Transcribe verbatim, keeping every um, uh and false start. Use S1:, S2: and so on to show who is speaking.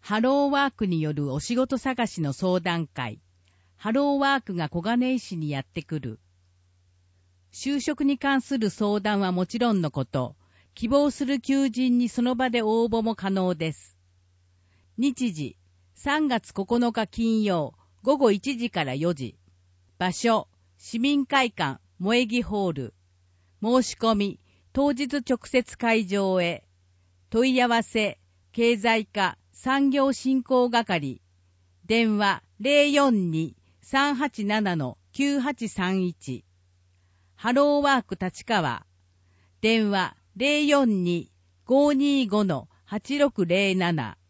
S1: ハローワークによるお仕事探しの相談会。ハローワークが小金井市にやってくる。就職に関する相談はもちろんのこと、希望する求人にその場で応募も可能です。日時、さんがつここのか金曜、ごごいちじからよじ。場所、市民会館、萌木ホール。申し込み、当日直接会場へ。問い合わせ、経済課産業振興係。電話 ゼロよんに さんはちなな きゅうはちさんいち。ハローワーク立川。電話 ゼロよんに ごーにーご はちろくゼロなな。